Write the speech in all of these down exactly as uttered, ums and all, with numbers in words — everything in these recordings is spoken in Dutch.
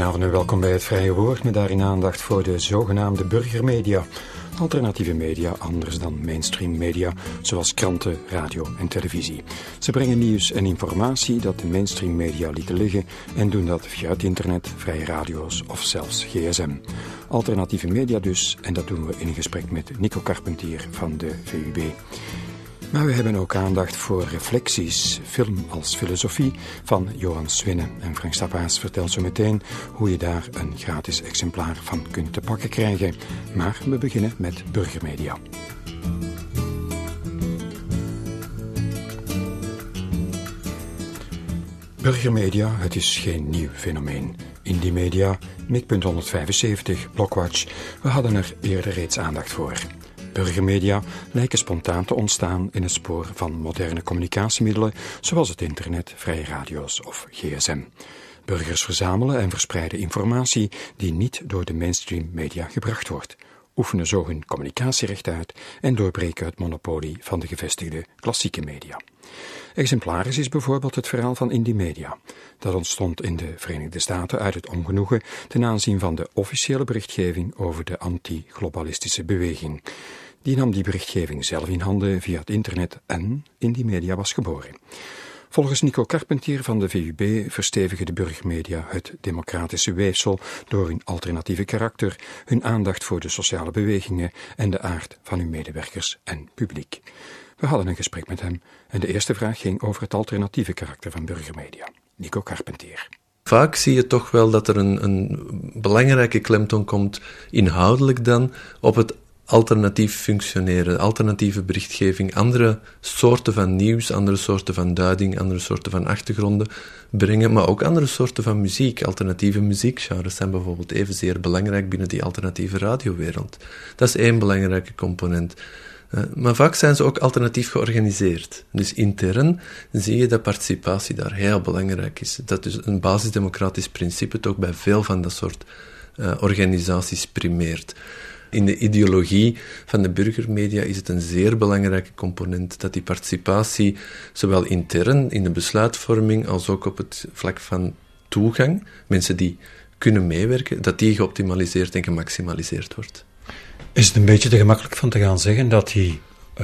Goedenavond en welkom bij het Vrije Woord, met daarin aandacht voor de zogenaamde burgermedia. Alternatieve media, anders dan mainstream media, zoals kranten, radio en televisie. Ze brengen nieuws en informatie dat de mainstream media lieten liggen en doen dat via het internet, vrije radio's of zelfs gsm. Alternatieve media dus, en dat doen we in een gesprek met Nico Carpentier van de V U B. Maar we hebben ook aandacht voor reflecties, film als filosofie van Johan Swinne. En Frank Stappaas vertelt zo meteen hoe je daar een gratis exemplaar van kunt te pakken krijgen. Maar we beginnen met burgermedia. Burgermedia, het is geen nieuw fenomeen. Indie Media, Mikpunt honderdvijfenzeventig, Blockwatch, we hadden er eerder reeds aandacht voor. Burgermedia lijken spontaan te ontstaan in het spoor van moderne communicatiemiddelen zoals het internet, vrije radio's of gsm. Burgers verzamelen en verspreiden informatie die niet door de mainstream media gebracht wordt, oefenen zo hun communicatierecht uit en doorbreken het monopolie van de gevestigde klassieke media. Exemplarisch is bijvoorbeeld het verhaal van Indie Media. Dat ontstond in de Verenigde Staten uit het ongenoegen ten aanzien van de officiële berichtgeving over de anti-globalistische beweging. Die nam die berichtgeving zelf in handen via het internet en Indie Media was geboren. Volgens Nico Carpentier van de V U B verstevigen de burgermedia het democratische weefsel door hun alternatieve karakter, hun aandacht voor de sociale bewegingen en de aard van hun medewerkers en publiek. We hadden een gesprek met hem en de eerste vraag ging over het alternatieve karakter van burgermedia. Nico Carpentier. Vaak zie je toch wel dat er een, een belangrijke klemtoon komt, inhoudelijk dan, op het alternatief functioneren, alternatieve berichtgeving, andere soorten van nieuws, andere soorten van duiding, andere soorten van achtergronden brengen, maar ook andere soorten van muziek. Alternatieve muziekgenres zijn bijvoorbeeld evenzeer belangrijk binnen die alternatieve radiowereld. Dat is één belangrijke component. Uh, maar vaak zijn ze ook alternatief georganiseerd. Dus intern zie je dat participatie daar heel belangrijk is. Dat is een basisdemocratisch principe toch bij veel van dat soort uh, organisaties primeert. In de ideologie van de burgermedia is het een zeer belangrijke component dat die participatie zowel intern in de besluitvorming als ook op het vlak van toegang, mensen die kunnen meewerken, dat die geoptimaliseerd en gemaximaliseerd wordt. Is het een beetje te gemakkelijk van te gaan zeggen dat die, uh,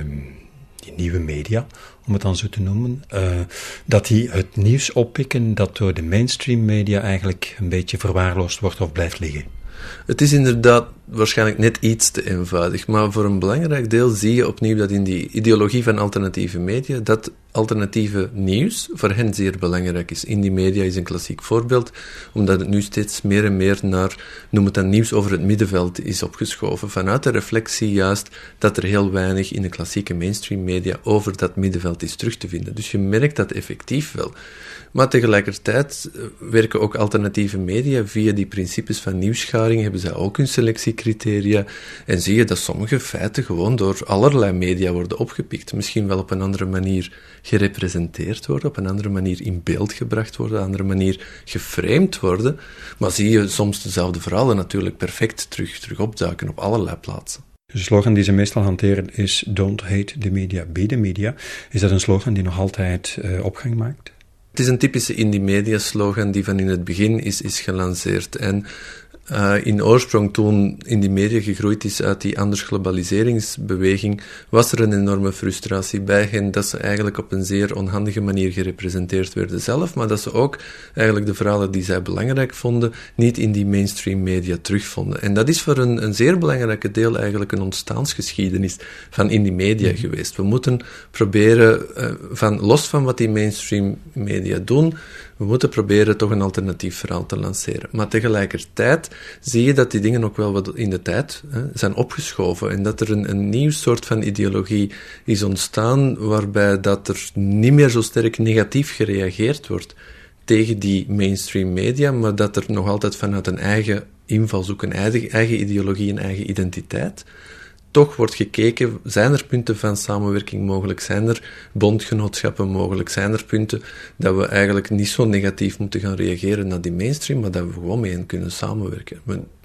die nieuwe media, om het dan zo te noemen, uh, dat die het nieuws oppikken dat door de mainstream media eigenlijk een beetje verwaarloosd wordt of blijft liggen? Het is inderdaad waarschijnlijk net iets te eenvoudig, maar voor een belangrijk deel zie je opnieuw dat in die ideologie van alternatieve media, dat alternatieve nieuws voor hen zeer belangrijk is. Indie Media is een klassiek voorbeeld, omdat het nu steeds meer en meer naar, noem het dan, nieuws over het middenveld is opgeschoven. Vanuit de reflectie juist dat er heel weinig in de klassieke mainstream media over dat middenveld is terug te vinden. Dus je merkt dat effectief wel. Maar tegelijkertijd werken ook alternatieve media via die principes van nieuwsscharing, hebben zij ook hun selectiecriteria en zie je dat sommige feiten gewoon door allerlei media worden opgepikt. Misschien wel op een andere manier gerepresenteerd worden, op een andere manier in beeld gebracht worden, op een andere manier geframed worden, maar zie je soms dezelfde verhalen natuurlijk perfect terug, terug opduiken op allerlei plaatsen. De slogan die ze meestal hanteren is Don't hate the media, be the media. Is dat een slogan die nog altijd uh, opgang maakt? Het is een typische indie media slogan die van in het begin is, is gelanceerd. En uh, in oorsprong, toen indie media gegroeid is uit die anders globaliseringsbeweging, was er een enorme frustratie bij hen dat ze eigenlijk op een zeer onhandige manier gerepresenteerd werden zelf, maar dat ze ook eigenlijk de verhalen die zij belangrijk vonden, niet in die mainstream media terugvonden. En dat is voor een, een zeer belangrijke deel eigenlijk een ontstaansgeschiedenis van indie media mm-hmm. geweest. We moeten proberen, uh, van, los van wat die mainstream media doen, we moeten proberen toch een alternatief verhaal te lanceren. Maar tegelijkertijd zie je dat die dingen ook wel wat in de tijd hè, zijn opgeschoven en dat er een, een nieuw soort van ideologie is ontstaan waarbij dat er niet meer zo sterk negatief gereageerd wordt tegen die mainstream media, maar dat er nog altijd vanuit een eigen invalshoek, een eigen, eigen ideologie, een eigen identiteit toch wordt gekeken, zijn er punten van samenwerking mogelijk, zijn er bondgenootschappen mogelijk, zijn er punten dat we eigenlijk niet zo negatief moeten gaan reageren naar die mainstream, maar dat we gewoon mee kunnen samenwerken.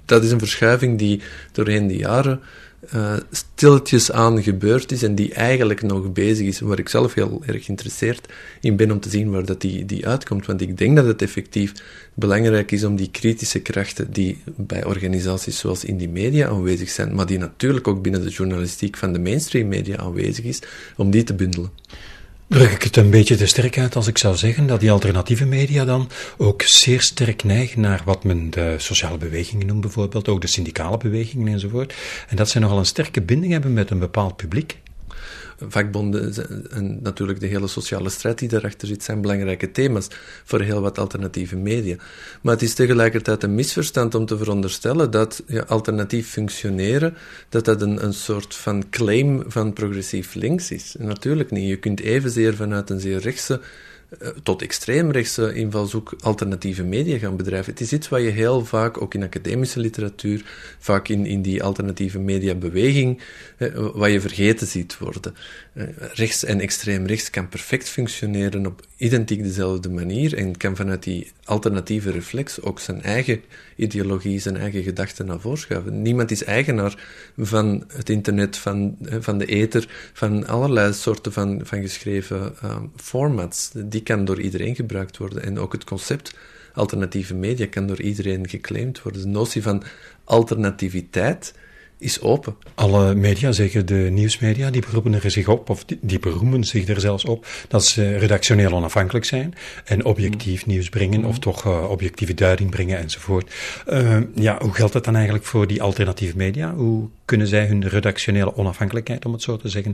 dat is een verschuiving die doorheen de jaren uh, stilletjes aan gebeurd is en die eigenlijk nog bezig is, waar ik zelf heel erg geïnteresseerd in ben om te zien waar dat die, die uitkomt. Want ik denk dat het effectief belangrijk is om die kritische krachten die bij organisaties zoals Indymedia aanwezig zijn, maar die natuurlijk ook binnen de journalistiek van de mainstream media aanwezig is, om die te bundelen. Druk ik het een beetje te sterk uit als ik zou zeggen dat die alternatieve media dan ook zeer sterk neigen naar wat men de sociale bewegingen noemt bijvoorbeeld, ook de syndicale bewegingen enzovoort, en dat zij nogal een sterke binding hebben met een bepaald publiek? Vakbonden en natuurlijk de hele sociale strijd die daarachter zit, zijn belangrijke thema's voor heel wat alternatieve media. Maar het is tegelijkertijd een misverstand om te veronderstellen dat ja, alternatief functioneren, dat dat een, een soort van claim van progressief links is. En natuurlijk niet. Je kunt evenzeer vanuit een zeer rechtse tot extreemrechtse invalshoek alternatieve media gaan bedrijven. Het is iets wat je heel vaak, ook in academische literatuur, vaak in, in die alternatieve mediabeweging, eh, wat je vergeten ziet worden. Eh, rechts en extreemrechts kan perfect functioneren op identiek dezelfde manier en kan vanuit die alternatieve reflex ook zijn eigen ideologie, zijn eigen gedachten naar voren schuiven. Niemand is eigenaar van het internet, van, van de ether, van allerlei soorten van, van geschreven uh, formats. Die kan door iedereen gebruikt worden. En ook het concept alternatieve media kan door iedereen geclaimd worden. De notie van alternativiteit is open. Alle media, zeker de nieuwsmedia, die beroepen er zich op, of die, die beroemen zich er zelfs op, dat ze redactioneel onafhankelijk zijn en objectief mm. nieuws brengen, mm. of toch uh, objectieve duiding brengen enzovoort. Uh, ja, hoe geldt dat dan eigenlijk voor die alternatieve media? Hoe kunnen zij hun redactionele onafhankelijkheid, om het zo te zeggen,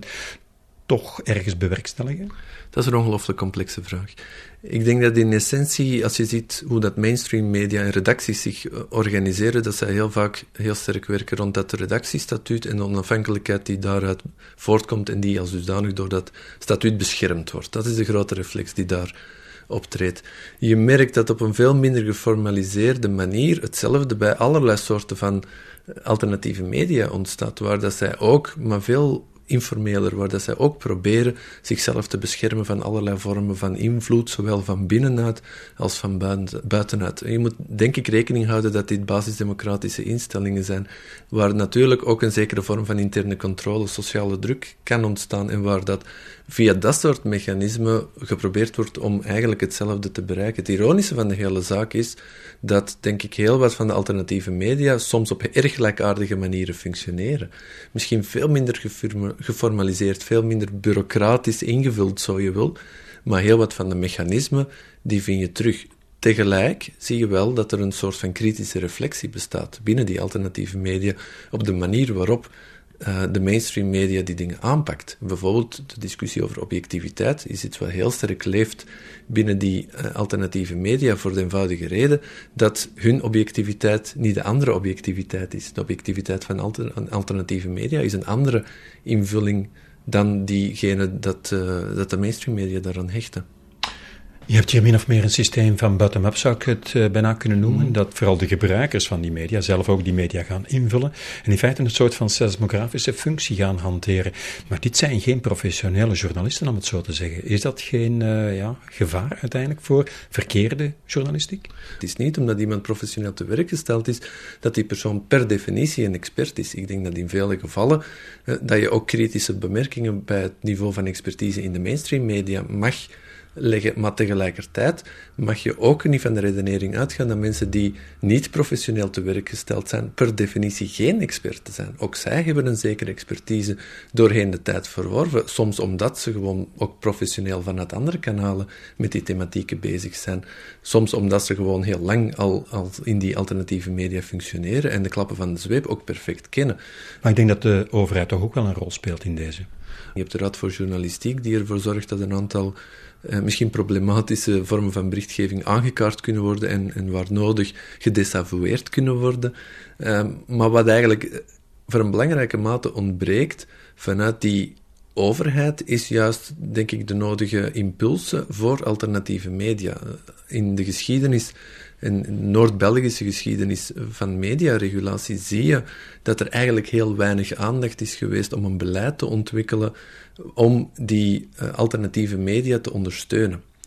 toch ergens bewerkstelligen? Dat is een ongelooflijk complexe vraag. Ik denk dat in essentie, als je ziet hoe dat mainstream media en redacties zich organiseren, dat zij heel vaak heel sterk werken rond dat redactiestatuut en de onafhankelijkheid die daaruit voortkomt en die als dusdanig door dat statuut beschermd wordt. Dat is de grote reflex die daar optreedt. Je merkt dat op een veel minder geformaliseerde manier hetzelfde bij allerlei soorten van alternatieve media ontstaat, waar dat zij ook, maar veel informeler, waar dat zij ook proberen zichzelf te beschermen van allerlei vormen van invloed, zowel van binnenuit als van buitenuit. En je moet denk ik rekening houden dat dit basisdemocratische instellingen zijn, waar natuurlijk ook een zekere vorm van interne controle, sociale druk kan ontstaan en waar dat via dat soort mechanismen geprobeerd wordt om eigenlijk hetzelfde te bereiken. Het ironische van de hele zaak is dat, denk ik, heel wat van de alternatieve media soms op erg gelijkaardige manieren functioneren. Misschien veel minder geformaliseerd, veel minder bureaucratisch ingevuld, zo je wil, maar heel wat van de mechanismen, die vind je terug. Tegelijk zie je wel dat er een soort van kritische reflectie bestaat binnen die alternatieve media op de manier waarop Uh, de mainstream media die dingen aanpakt. Bijvoorbeeld de discussie over objectiviteit is iets wat heel sterk leeft binnen die uh, alternatieve media voor de eenvoudige reden dat hun objectiviteit niet de andere objectiviteit is. De objectiviteit van alter- alternatieve media is een andere invulling dan diegene dat, uh, dat de mainstream media daaraan hechten. Je hebt hier min of meer een systeem van bottom-up, zou ik het uh, bijna kunnen noemen, mm. dat vooral de gebruikers van die media zelf ook die media gaan invullen en in feite een soort van seismografische functie gaan hanteren. Maar dit zijn geen professionele journalisten, om het zo te zeggen. Is dat geen uh, ja, gevaar uiteindelijk voor verkeerde journalistiek? Het is niet omdat iemand professioneel te werk gesteld is, dat die persoon per definitie een expert is. Ik denk dat in vele gevallen uh, dat je ook kritische bemerkingen bij het niveau van expertise in de mainstream media mag leggen, maar tegelijkertijd mag je ook niet van de redenering uitgaan dat mensen die niet professioneel te werk gesteld zijn, per definitie geen experten zijn. Ook zij hebben een zekere expertise doorheen de tijd verworven, soms omdat ze gewoon ook professioneel vanuit andere kanalen met die thematieken bezig zijn, soms omdat ze gewoon heel lang al, al in die alternatieve media functioneren en de klappen van de zweep ook perfect kennen. Maar ik denk dat de overheid toch ook wel een rol speelt in deze. Je hebt de Raad voor Journalistiek die ervoor zorgt dat een aantal Uh, misschien problematische vormen van berichtgeving aangekaart kunnen worden en, en waar nodig gedesavoueerd kunnen worden. Uh, maar wat eigenlijk voor een belangrijke mate ontbreekt vanuit die overheid is juist, denk ik, de nodige impulsen voor alternatieve media. In de geschiedenis, in de Noord-Belgische geschiedenis van mediaregulatie, zie je dat er eigenlijk heel weinig aandacht is geweest om een beleid te ontwikkelen om die uh, alternatieve media te ondersteunen.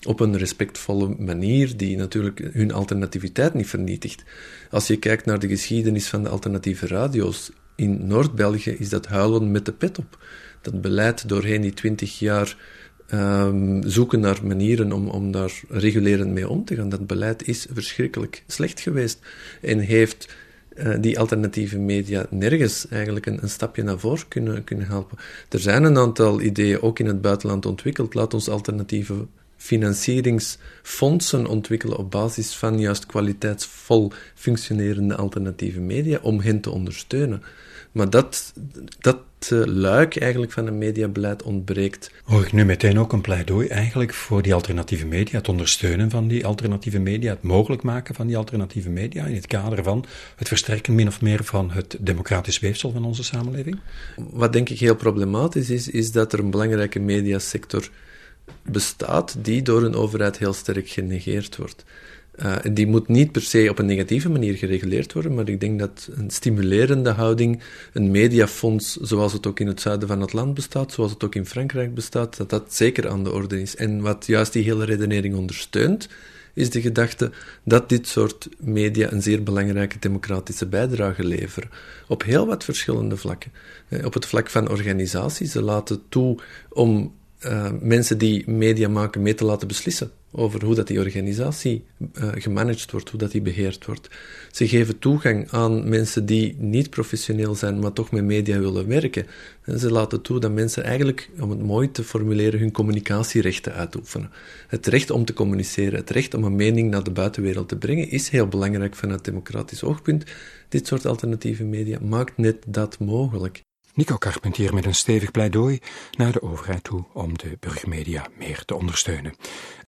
op een respectvolle manier die natuurlijk hun alternativiteit niet vernietigt. Als je kijkt naar de geschiedenis van de alternatieve radio's, in Noord-België is dat huilen met de pet op. Dat beleid doorheen die twintig jaar um, zoeken naar manieren om, om daar regulerend mee om te gaan, dat beleid is verschrikkelijk slecht geweest en heeft uh, die alternatieve media nergens eigenlijk een, een stapje naar voren kunnen, kunnen helpen. Er zijn een aantal ideeën ook in het buitenland ontwikkeld. Laat ons alternatieve financieringsfondsen ontwikkelen op basis van juist kwaliteitsvol functionerende alternatieve media om hen te ondersteunen. Maar dat, dat uh, luik eigenlijk van een mediabeleid ontbreekt. Hoor ik nu meteen ook een pleidooi eigenlijk voor die alternatieve media, het ondersteunen van die alternatieve media, het mogelijk maken van die alternatieve media in het kader van het versterken min of meer van het democratisch weefsel van onze samenleving? Wat denk ik heel problematisch is, is dat er een belangrijke mediasector bestaat die door een overheid heel sterk genegeerd wordt. Uh, die moet niet per se op een negatieve manier gereguleerd worden, maar ik denk dat een stimulerende houding, een mediafonds, zoals het ook in het zuiden van het land bestaat, zoals het ook in Frankrijk bestaat, dat dat zeker aan de orde is. En wat juist die hele redenering ondersteunt, is de gedachte dat dit soort media een zeer belangrijke democratische bijdrage leveren. Op heel wat verschillende vlakken. Uh, op het vlak van organisaties, ze laten toe om uh, mensen die media maken mee te laten beslissen over hoe dat die organisatie uh, gemanaged wordt, hoe dat die beheerd wordt. Ze geven toegang aan mensen die niet professioneel zijn, maar toch met media willen werken. En ze laten toe dat mensen eigenlijk, om het mooi te formuleren, hun communicatierechten uitoefenen. Het recht om te communiceren, het recht om een mening naar de buitenwereld te brengen, is heel belangrijk vanuit democratisch oogpunt. Dit soort alternatieve media maakt net dat mogelijk. Nico Carpentier met een stevig pleidooi naar de overheid toe om de burgermedia meer te ondersteunen.